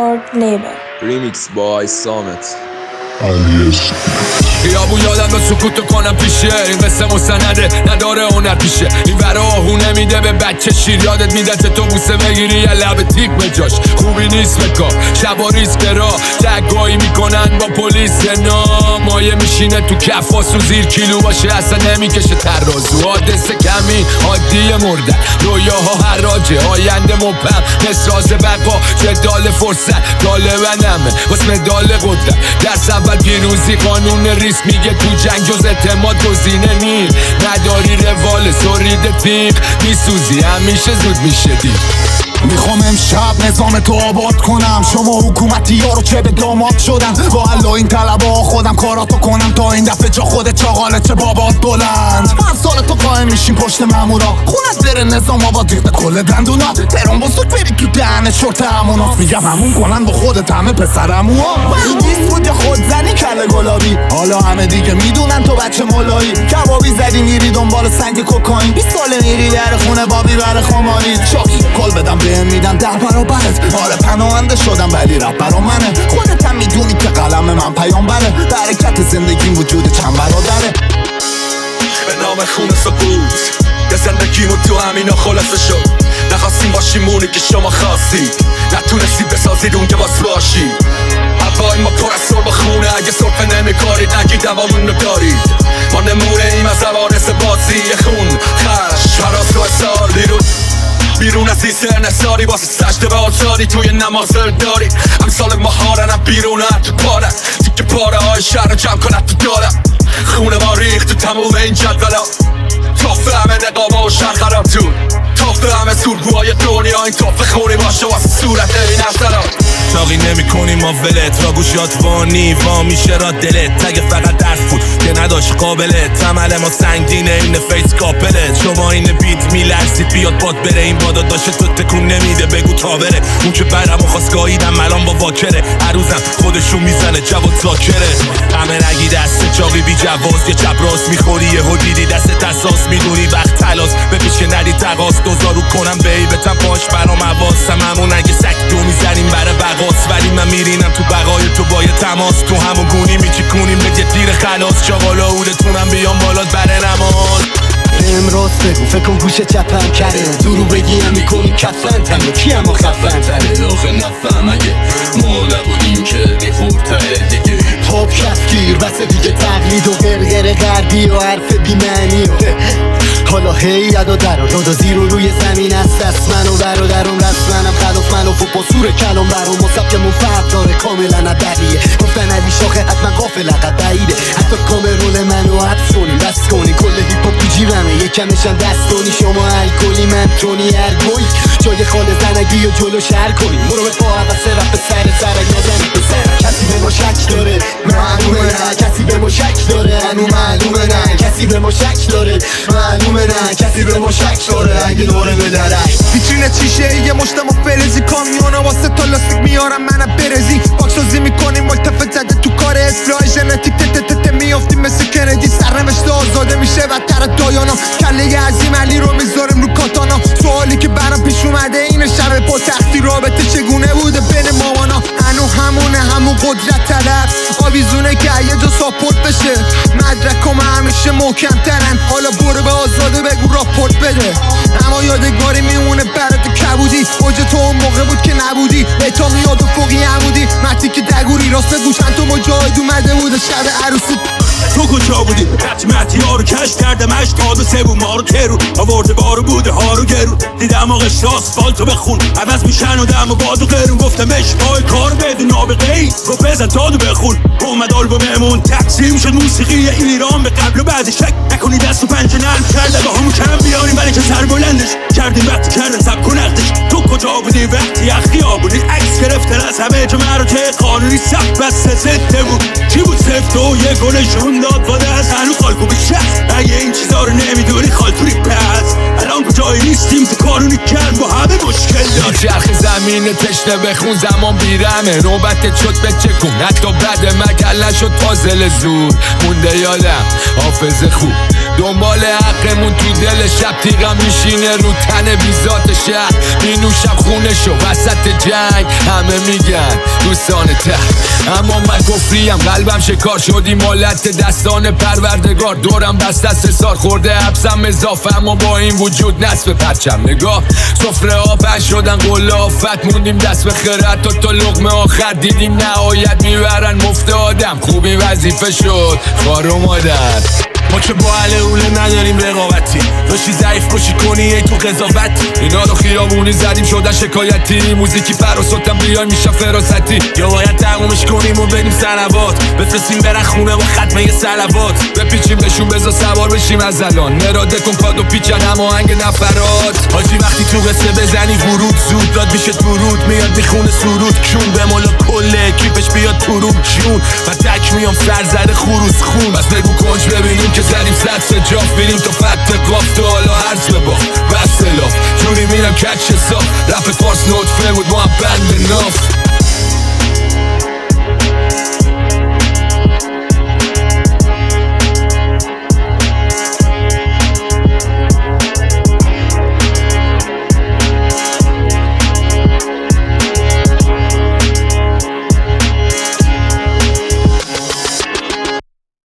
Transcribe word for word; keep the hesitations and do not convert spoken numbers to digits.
record label. Remix by Samet. خیابون یادم با سکوتو کنم پیشه این قصه مستنده نداره هنر پیشه این ورا آهونه میده به بچه شیر یادت میده تو بوسه بگیری یه لب تیک به جاش خوبی نیست بکار شبا ریسک را جگایی میکنن با پلیس نام مایه میشینه تو کف واسو زیر کیلو باشه اصلا نمیکشه ترازو حادثه کمی عادی مردن رویاها حراجه آینده مبهم نسراز بقا جدال فرصت طالبنمه واسه مدال قدرت درس اول پیروزی قانون ریسک میگه تو جنگ جز اعتماد گزینه نی نداری روال سرید تیغ میسوزی همیشه زود میشه دید میخوام امشب نظام تو آباد کنم شما حکومتی ها رو چه به داماد شدن با الله این طلبا خودم کاراتو کنم تا این دفعه جا خودت چاقاله چه بابات بلند من سال تو قایم میشیم پشت مامورا خونت بره نظام آباد ریخته کل دندونا ترون بسود بری تو دهن شرط همونا میگم همون کنن با خودت همه پسرموها من دیست بود یا خود زنی کله گلابی حالا همه دیگه میدونن تو بچه مولایی کبابی زدی میری دنبال سنگ کوکائین بیست ساله میری در خونه بابی بر خماری شاکی کل بدم بهم میدن ده برابرت آره پناهنده شدم ولی رب برا منه خودت هم میدونی که قلم من پیامبره برکت زندگیم وجود چند برادره به نام خون سکوت یه زندگیمو تو همینا خلاصه شد نخواستیم باشیم اونی که شما خواستید نتونستید بسازید اون که باز باشید هوای ما پر از سرب خونه اگه سرفه نمیکارید نگید دوامون رو دارید ما نمونه ایم از عوارض بازی خون خش حراس و اصار بیرون بیرون از این سرنساری واسه سجده به آزادی توی نمازل داری امثال مهارنم بیرون تو پارم تیکه پاره های شهر رو جمع کنم تو دارم خونه ما ریخت تو تموم این جدولا توفه همه نقابه و شهر خراب جون توفه همه زورگوهای دنیا این توفه خونی باشه واسه صورت این افزلا چاقی نمی کنی ما ولت را گوشات وانی وا میشه را دلت تگه فقط درس بود که نداشت قابلت عمل ما سنگینه این فیس کاپلت شما این بیت میلرزید بیاد باد بره این بادا داشته تو تکون نمیده بگو تا بره اون که برم و خواست گاییدم ملان با واکره هر روزم خودشون میزنه جواد زاکره همه نگی دست چاقی بی جواز یه چپ راست میخوری یه هدیدی دست تساس میدونی وقت تلاس به پیش ندی تقاس دوزارو کنم بیبتم پاش برام عواسم همون اگه سک دو میزنیم برای بقاس ولی من میرینم تو بقای تو با یه تماس تو همون گونی میچیکونیم به دیر خلاص چاقالا هودتونم بیام بالات بره نماز امروز بگو فکر کن گوشه چپم کرده درو بگی هم میکنی کفن تنه کی هم خفن تنه داخل نفهم اگه ما نبودیم که میخورتره دیگه پاپ کفگیر بسه دیگه تقلید و غرغر غردی و حرف بیمعنی و حالا هیئت و در و داد و زیر و روی زمین است دست من و برادرم رسمنم خلاف من و فوق سور کلام برام مصبکمون فرق داره کاملا ندریه گفتن علی شاخه حتما قافل عقب بعیده حتی کامرول منو حدس کنیم بس کنیم کل هیپ هاپ تو جیبمه یکمشم دستانی شما الکلی من تونی ارگوی جای خاله زنگی و جلو شهر کنیم برو به پا حوثه رفت به سر سرک نزنی به سر کسی به ما شک داره معلومه نه کسی به ما شک داره هنو معلومه نه کسی به ما شک داره معلومه نه کسی به ما شک داره اگه دوره به درک ویترین چیشه یه مشتم و فرزی کامیونا واسه تا لاستیک میارم منم برزی باکسازی میکنیم ملتفت زده تو کار اصلاح ژنتیک تت تت میافتیم مثل کندی سرنوشت آزاده میشه بدتر دایانا کله عظیم علی رو میذارم رو کاتانا سوالی که برام پیش اومده اینه شب پا تختی رابطه چگونه بوده بین مامانا هنو همونه همون قدرت طلب آویزونه که یه جا ساپورت بشه مدرکم همیشه محکم ترن حالا برو به آزاده بگو راپورت بده اما یادگاری میمونه برات کبودی اوج تو اون موقع بود که نبودی بتا میاد و فوقی عمودی متی که دگوری راست بگو چند تو مجاهد اومده بود شب عروسی تو کجا بودی؟ حتمتی ها رو کش کردم اشتاد و سبون ما رو کرون آورده بارو بوده ها رو گرون دیدم آقش آسفالتو بخون عوض میشن و دم و باد و قرون گفتم اشتای کار بدون نابقه ای گفت بزن تادو بخون اومد آلبوممون تقسیم شد موسیقی ایران به قبل و بعد شک نکنی دست و پنجه نرم کرده با همون کم بیاریم برای که سر بلندش کردیم وقتی کردن سب کنختش تو کجا بودی وقتی یخی آبودی عکس گرفتن از همه جمعه رو ته قانونی سخت بسته زده بود چی بود سفت و یه گلشون داد واده از هنو خالکو بشست اگه این چیزا رو نمیدونی خالتوری پس الان کجایی نیستیم تو کارونی کرد با همه مشکل داری چرخ زمین تشنه بخون زمان بیرمه نوبتت شد به چکون حتی بعد مگل نشد پازل زور مونده یادم حافظ خوب دنبال حقمون تو دل شب تیغم میشینه رو تن بیزات شهر مینوشم خونه شو وسط جنگ همه میگن دوستان ته اما من کفریم قلبم شکار شدی مالت دستان پروردگار دورم بست دست سار خورده حبسم اضافه اما با این وجود نصف پرچم نگاه سفره ها پش شدن قله آفت موندیم دست به خیرت تا تا لقمه آخر دیدیم نهایت میبرن مفت آدم خوبی وظیفه شد خار اومدن ما که با اهل اوله نداریم رقابتی داشتی ضعیف کشی کنی ای تو قضاوت اینا رو خیابونی زدیم شدن شکایتی موزیکی پر و صوتم بیای میشم فراستی یا باید تقومش کنیم و بریم سنوات بفرستیم برن خونه و ختمه یه سلوات بپیچیم بهشون بزا سوار بشیم از الان مراده کن کادو پیچن هماهنگ نفرات حاجی وقتی تو قصه بزنی ورود زود داد میشه درود میاد میخونه سرود کون به مولا کله کیپش بیاد تو روم جون و تک میام سر زده خروس خون بس بگو کنج ببینیم که زدیم صد سجاف بینیم تا فت قاف تو حالا عرض بباف بس الاف جوری میرم کچ حساب رپ فارس نطفه بود ما هم بند